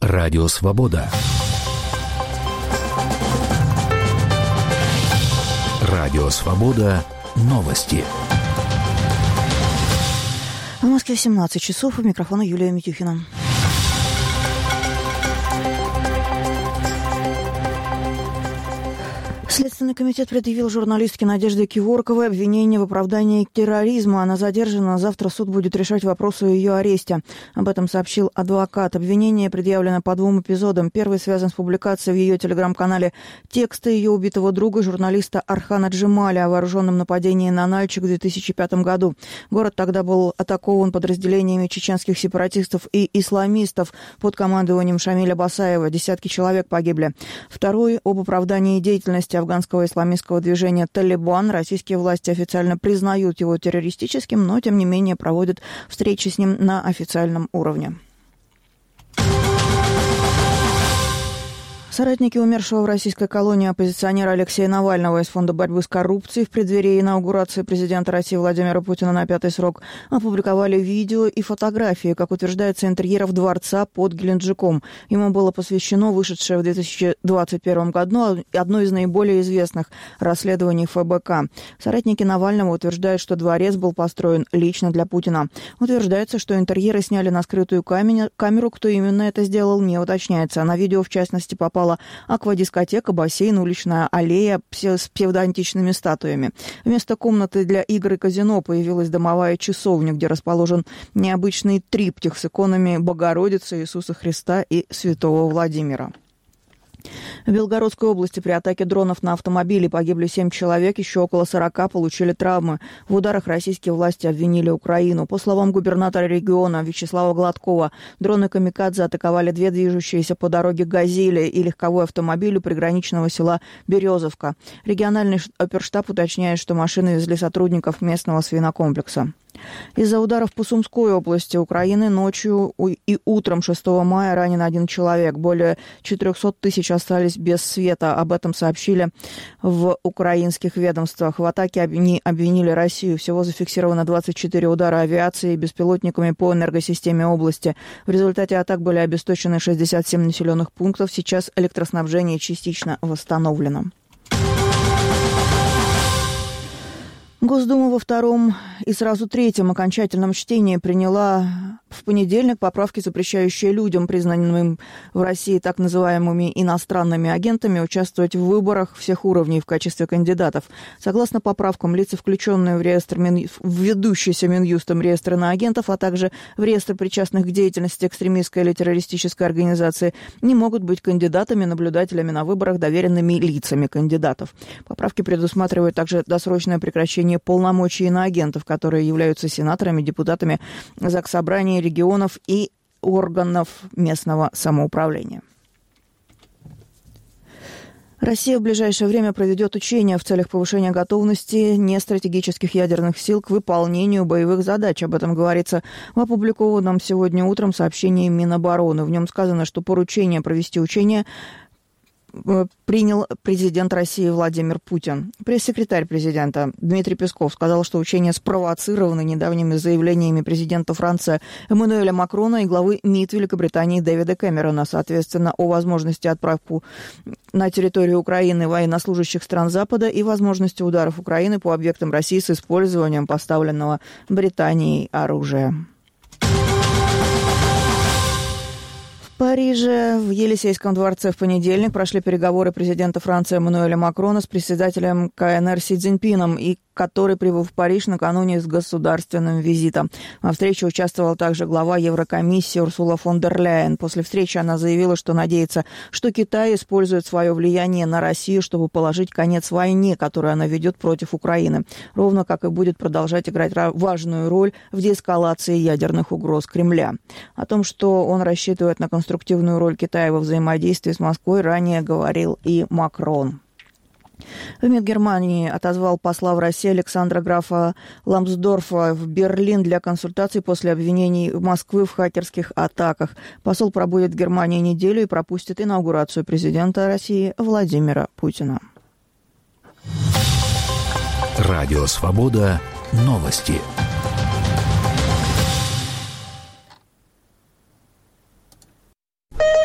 Радио «Свобода». Радио «Свобода». Новости. В Москве 17 часов. У микрофона Юлия Митюхина. Следственный комитет предъявил журналистке Надежде Киворковой обвинение в оправдании терроризма. Она задержана. Завтра суд будет решать вопрос о ее аресте. Об этом сообщил адвокат. Обвинение предъявлено по двум эпизодам. Первый связан с публикацией в ее телеграм-канале текста ее убитого друга, журналиста Архана Джемаля, о вооруженном нападении на Нальчик в 2005 году. Город тогда был атакован подразделениями чеченских сепаратистов и исламистов под командованием Шамиля Басаева. Десятки человек погибли. Второй об оправдании деятельности афганского исламистского движения «Талибан». Российские власти официально признают его террористическим, но, тем не менее, проводят встречи с ним на официальном уровне. Соратники умершего в российской колонии оппозиционера Алексея Навального из Фонда борьбы с коррупцией в преддверии инаугурации президента России Владимира Путина на 5-й срок опубликовали видео и фотографии, как утверждается, интерьеров дворца под Геленджиком. Ему было посвящено вышедшее в 2021 году одно из наиболее известных расследований ФБК. Соратники Навального утверждают, что дворец был построен лично для Путина. Утверждается, что интерьеры сняли на скрытую камеру. Кто именно это сделал, не уточняется. На видео, в частности, попала аквадискотека, бассейн, уличная аллея с псевдоантичными статуями. Вместо комнаты для игр и казино появилась домовая часовня, где расположен необычный триптих с иконами Богородицы, Иисуса Христа и Святого Владимира. В Белгородской области при атаке дронов на автомобили погибли 7 человек, еще около 40 получили травмы. В ударах российские власти обвинили Украину. По словам губернатора региона Вячеслава Гладкова, дроны «Камикадзе» атаковали две движущиеся по дороге «Газели» и легковой автомобиль у приграничного села Березовка. Региональный оперштаб уточняет, что машины везли сотрудников местного свинокомплекса. Из-за ударов по Сумской области Украины ночью и утром 6 мая ранен один человек. Более 400 тысяч остались без света. Об этом сообщили в украинских ведомствах. В атаке они обвинили Россию. Всего зафиксировано 24 удара авиации беспилотниками по энергосистеме области. В результате атак были обесточены 67 населенных пунктов. Сейчас электроснабжение частично восстановлено. Госдума во втором и сразу третьем окончательном чтении приняла в понедельник поправки, запрещающие людям, признанным в России так называемыми иностранными агентами, участвовать в выборах всех уровней в качестве кандидатов. Согласно поправкам, лица, включенные в реестр ведущийся Минюстом реестр иноагентов, а также в реестр причастных к деятельности экстремистской или террористической организации, не могут быть кандидатами, наблюдателями на выборах, доверенными лицами кандидатов. Поправки предусматривают также досрочное прекращение полномочий иноагентов, которые являются сенаторами, депутатами Заксобрания регионов и органов местного самоуправления. Россия в ближайшее время проведет учения в целях повышения готовности нестратегических ядерных сил к выполнению боевых задач. Об этом говорится в опубликованном сегодня утром сообщении Минобороны. В нем сказано, что поручение провести учения принял президент России Владимир Путин. Пресс-секретарь президента Дмитрий Песков сказал, что учения спровоцированы недавними заявлениями президента Франции Эммануэля Макрона и главы МИД Великобритании Дэвида Кэмерона, соответственно, о возможности отправки на территорию Украины военнослужащих стран Запада и возможности ударов Украины по объектам России с использованием поставленного Британией оружия. В Париже в Елисейском дворце в понедельник прошли переговоры президента Франции Эммануэля Макрона с председателем КНР Си Цзиньпином, и который прибыл в Париж накануне с государственным визитом. Во встрече участвовала также глава Еврокомиссии Урсула фон дер Ляйен. После встречи она заявила, что надеется, что Китай использует свое влияние на Россию, чтобы положить конец войне, которую она ведет против Украины, ровно как и будет продолжать играть важную роль в деэскалации ядерных угроз Кремля. О том, что он рассчитывает на конструктивную роль Китая во взаимодействии с Москвой, ранее говорил и Макрон. В МИД Германии отозвал посла в России Александра графа Ламсдорфа в Берлин для консультаций после обвинений Москвы в хакерских атаках. Посол пробудет в Германии неделю и пропустит инаугурацию президента России Владимира Путина. Радио «Свобода». Новости.